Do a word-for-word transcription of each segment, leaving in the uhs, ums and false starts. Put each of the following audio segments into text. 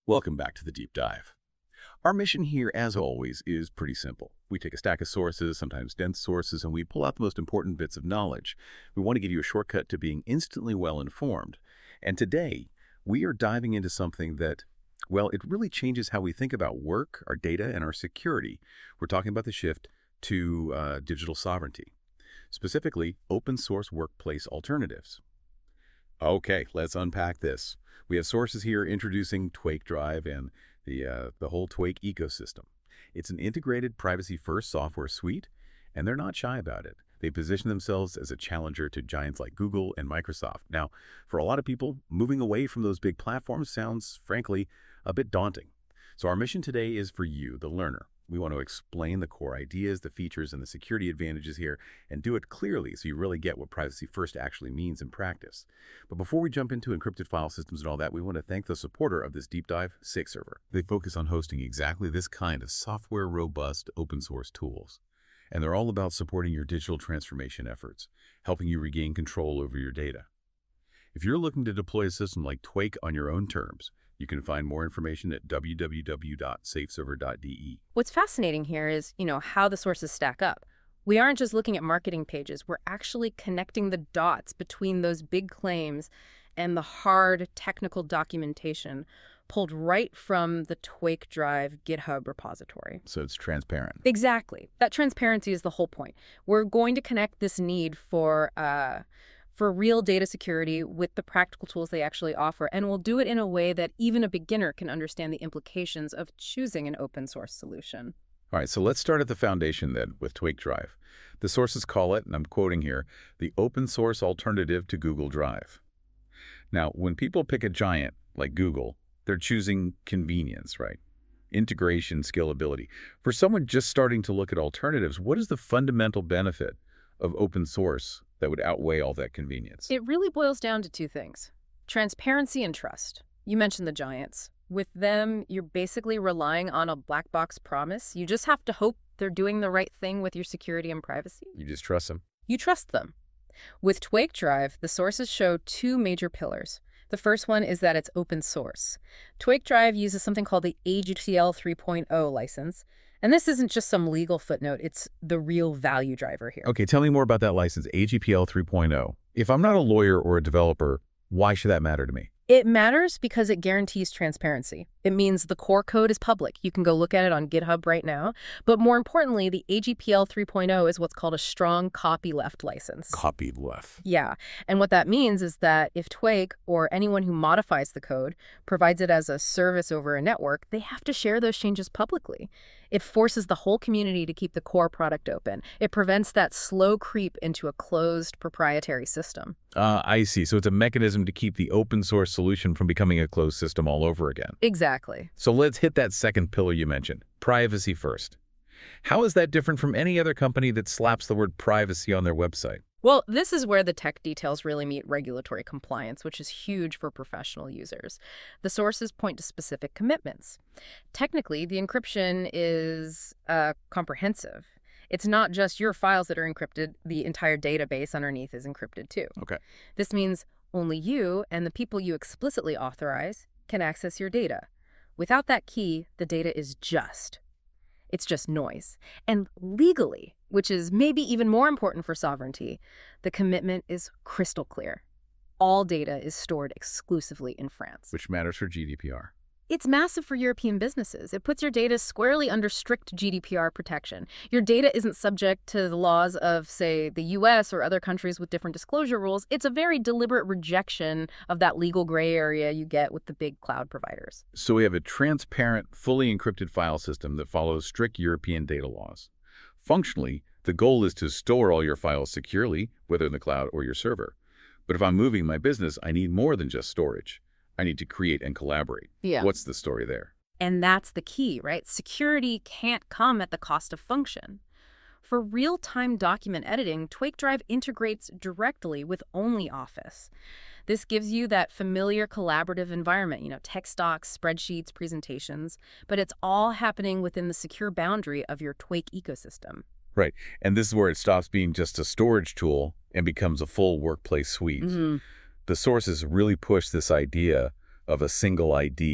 Welcome back to the Deep Dive. Our mission here, as always, is pretty simple. We take a stack of sources, sometimes dense sources, and we pull out the most important bits of knowledge. We want to give you a shortcut to being instantly well-informed. And today, we are diving into something that, well, it really changes how we think about work, our data, and our security. We're talking about the shift to uh, digital sovereignty, specifically open source workplace alternatives. Okay, let's unpack this. We have sources here introducing Twake Drive and the, uh, the whole Twake ecosystem. It's an integrated privacy-first software suite, and they're not shy about it. They position themselves as a challenger to giants like Google and Microsoft. Now, for a lot of people, moving away from those big platforms sounds, frankly, a bit daunting. So our mission today is for you, the learner. We want to explain the core ideas, the features, and the security advantages here, and do it clearly so you really get what privacy first actually means in practice. But before we jump into encrypted file systems and all that, we want to thank the supporter of this deep dive, SakeServer. They focus on hosting exactly this kind of software-robust open source tools. And they're all about supporting your digital transformation efforts, helping you regain control over your data. If you're looking to deploy a system like Twake on your own terms, you can find more information at w w w dot safe server dot d e. What's fascinating here is, you know, how the sources stack up. We aren't just looking at marketing pages. We're actually connecting the dots between those big claims and the hard technical documentation pulled right from the Twake Drive GitHub repository. So it's transparent. Exactly. That transparency is the whole point. We're going to connect this need for uh, for real data security with the practical tools they actually offer, and we'll do it in a way that even a beginner can understand the implications of choosing an open source solution. All right, so let's start at the foundation then with Twake Drive. The sources call it, and I'm quoting here, the open source alternative to Google Drive. Now, when people pick a giant like Google, they're choosing convenience, right? Integration, scalability. For someone just starting to look at alternatives, what is the fundamental benefit of open source that would outweigh all that convenience? It really boils down to two things: transparency and trust. You mentioned the giants. With them, you're basically relying on a black box promise. You just have to hope they're doing the right thing with your security and privacy. You just trust them? You trust them. With Twake Drive, the sources show two major pillars. The first one is that it's open source. Twake Drive uses something called the A G P L three point oh license. And this isn't just some legal footnote, it's the real value driver here. Okay, tell me more about that license, A G P L three point oh. If I'm not a lawyer or a developer, why should that matter to me? It matters because it guarantees transparency. It means the core code is public. You can go look at it on GitHub right now. But more importantly, the A G P L three point oh is what's called a strong copyleft license. Copyleft. Yeah. And what that means is that if Twake or anyone who modifies the code provides it as a service over a network, they have to share those changes publicly. It forces the whole community to keep the core product open. It prevents that slow creep into a closed proprietary system. Uh, I see. So it's a mechanism to keep the open source solution from becoming a closed system all over again. Exactly. So let's hit that second pillar you mentioned, privacy first. How is that different from any other company that slaps the word privacy on their website? Well, this is where the tech details really meet regulatory compliance, which is huge for professional users. The sources point to specific commitments. Technically, the encryption is uh, comprehensive. It's not just your files that are encrypted. The entire database underneath is encrypted too. Okay. This means only you and the people you explicitly authorize can access your data. Without that key, the data is just. It's just noise. And legally, which is maybe even more important for sovereignty, the commitment is crystal clear. All data is stored exclusively in France. Which matters for G D P R. It's massive for European businesses. It puts your data squarely under strict G D P R protection. Your data isn't subject to the laws of, say, the U S or other countries with different disclosure rules. It's a very deliberate rejection of that legal gray area you get with the big cloud providers. So we have a transparent, fully encrypted file system that follows strict European data laws. Functionally, the goal is to store all your files securely, whether in the cloud or your server. But if I'm moving my business, I need more than just storage. I need to create and collaborate. Yeah. What's the story there? And that's the key, right? Security can't come at the cost of function. For real-time document editing, Twake Drive integrates directly with OnlyOffice. This gives you that familiar collaborative environment, you know, text docs, spreadsheets, presentations, but it's all happening within the secure boundary of your Twake ecosystem. Right. And this is where it stops being just a storage tool and becomes a full workplace suite. Mm-hmm. The sources really push this idea of a single I D,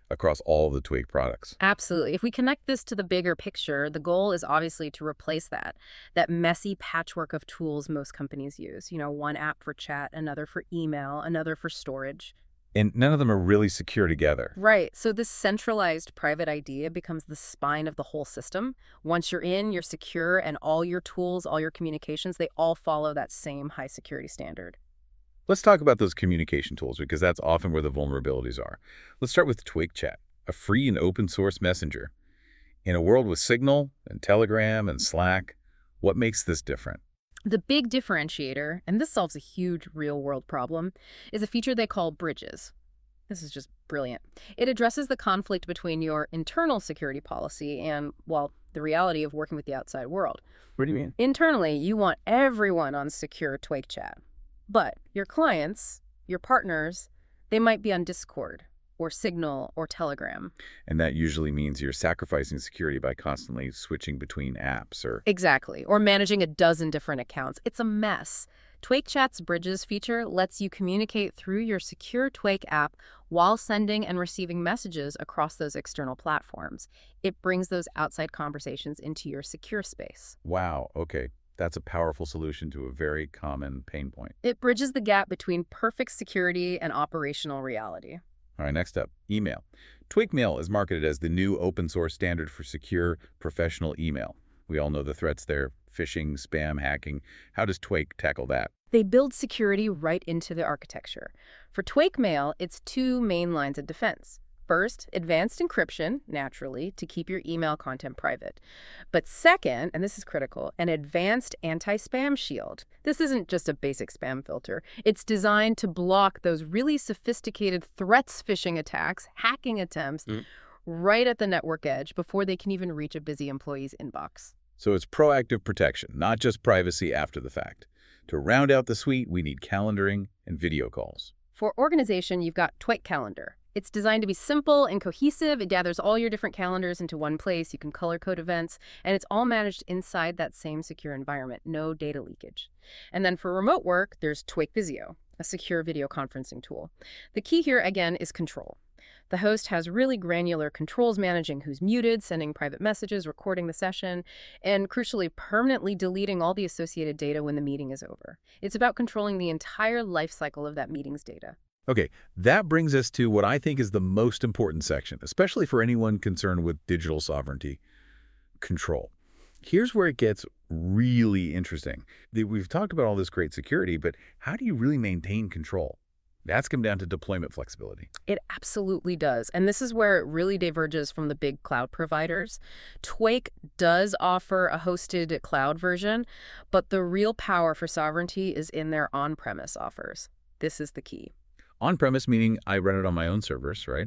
across all of the Twig products. Absolutely. If we connect this to the bigger picture, the goal is obviously to replace that, that messy patchwork of tools most companies use. You know, one app for chat, another for email, another for storage. And none of them are really secure together. Right. So this centralized private idea becomes the spine of the whole system. Once you're in, you're secure, and all your tools, all your communications, they all follow that same high security standard. Let's talk about those communication tools because that's often where the vulnerabilities are. Let's start with Twig Chat, a free and open source messenger. In a world with Signal and Telegram and Slack, what makes this different? The big differentiator, and this solves a huge real-world problem, is a feature they call bridges. This is just brilliant. It addresses the conflict between your internal security policy and, well, the reality of working with the outside world. What do you mean? Internally, you want everyone on secure Twig Chat. But your clients, your partners, they might be on Discord or Signal or Telegram. And that usually means you're sacrificing security by constantly switching between apps or... Exactly. Or managing a dozen different accounts. It's a mess. Twig Chat's Bridges feature lets you communicate through your secure Twig app while sending and receiving messages across those external platforms. It brings those outside conversations into your secure space. Wow, okay. That's a powerful solution to a very common pain point. It bridges the gap between perfect security and operational reality. All right, next up, email. Twig Mail is marketed as the new open source standard for secure professional email. We all know the threats there, phishing, spam, hacking. How does Twig tackle that? They build security right into the architecture. For Twig Mail, it's two main lines of defense. First, advanced encryption, naturally, to keep your email content private. But second, and this is critical, an advanced anti-spam shield. This isn't just a basic spam filter. It's designed to block those really sophisticated threats phishing attacks, hacking attempts, mm. right at the network edge before they can even reach a busy employee's inbox. So it's proactive protection, not just privacy after the fact. To round out the suite, we need calendaring and video calls. For organization, you've got Twig Calendar. It's designed to be simple and cohesive. It gathers all your different calendars into one place. You can color code events, and it's all managed inside that same secure environment. No data leakage. And then for remote work, there's Twig Visio, a secure video conferencing tool. The key here, again, is control. The host has really granular controls managing who's muted, sending private messages, recording the session, and crucially, permanently deleting all the associated data when the meeting is over. It's about controlling the entire life cycle of that meeting's data. Okay, that brings us to what I think is the most important section, especially for anyone concerned with digital sovereignty: control. Here's where it gets really interesting. We've talked about all this great security, but how do you really maintain control? That's come down to deployment flexibility. It absolutely does. And this is where it really diverges from the big cloud providers. Twig does offer a hosted cloud version, but the real power for sovereignty is in their on-premise offers. This is the key. On-premise meaning I run it on my own servers, right?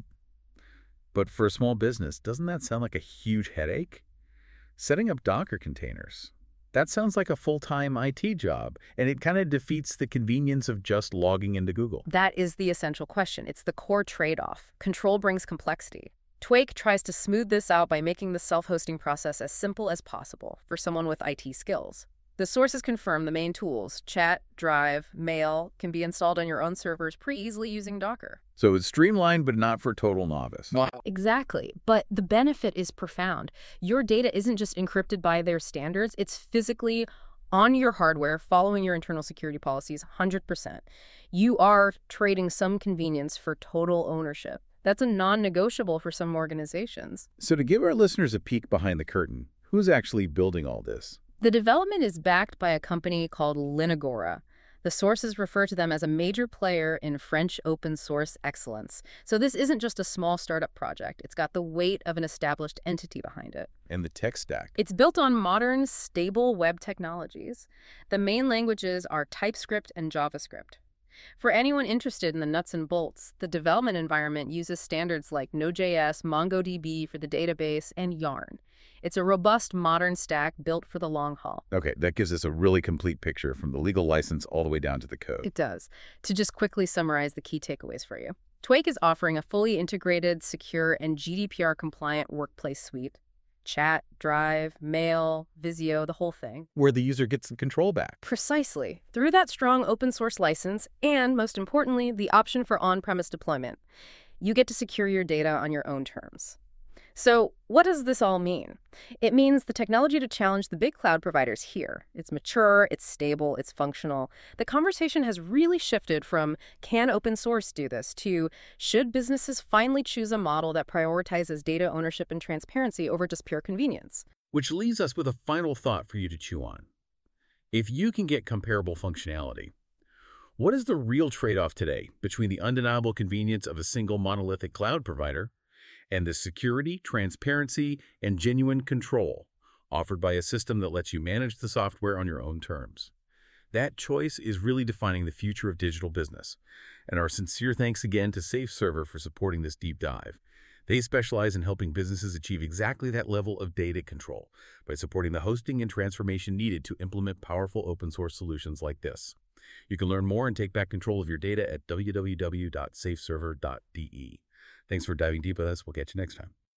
But for a small business, doesn't that sound like a huge headache? Setting up Docker containers, that sounds like a full-time I T job, and it kind of defeats the convenience of just logging into Google. That is the essential question. It's the core trade-off. Control brings complexity. Twig tries to smooth this out by making the self-hosting process as simple as possible for someone with I T skills. The sources confirm the main tools, chat, drive, mail, can be installed on your own servers pretty easily using Docker. So it's streamlined, but not for total novice. Wow. Exactly. But the benefit is profound. Your data isn't just encrypted by their standards. It's physically on your hardware, following your internal security policies one hundred percent. You are trading some convenience for total ownership. That's a non-negotiable for some organizations. So to give our listeners a peek behind the curtain, who's actually building all this? The development is backed by a company called Linagora. The sources refer to them as a major player in French open source excellence. So this isn't just a small startup project. It's got the weight of an established entity behind it. And the tech stack? It's built on modern, stable web technologies. The main languages are TypeScript and JavaScript. For anyone interested in the nuts and bolts, the development environment uses standards like Node.js, MongoDB for the database, and Yarn. It's a robust, modern stack built for the long haul. Okay, that gives us a really complete picture from the legal license all the way down to the code. It does. To just quickly summarize the key takeaways for you. Twig is offering a fully integrated, secure, and G D P R-compliant workplace suite. Chat, Drive, Mail, Visio, the whole thing. Where the user gets the control back. Precisely. Through that strong open source license and, most importantly, the option for on-premise deployment. You get to secure your data on your own terms. So what does this all mean? It means the technology to challenge the big cloud providers here. It's mature, it's stable, it's functional. The conversation has really shifted from can open source do this to should businesses finally choose a model that prioritizes data ownership and transparency over just pure convenience? Which leaves us with a final thought for you to chew on. If you can get comparable functionality, what is the real trade-off today between the undeniable convenience of a single monolithic cloud provider and the security, transparency, and genuine control offered by a system that lets you manage the software on your own terms? That choice is really defining the future of digital business. And our sincere thanks again to SafeServer for supporting this deep dive. They specialize in helping businesses achieve exactly that level of data control by supporting the hosting and transformation needed to implement powerful open source solutions like this. You can learn more and take back control of your data at w w w dot safe server dot d e. Thanks for diving deep with us. We'll catch you next time.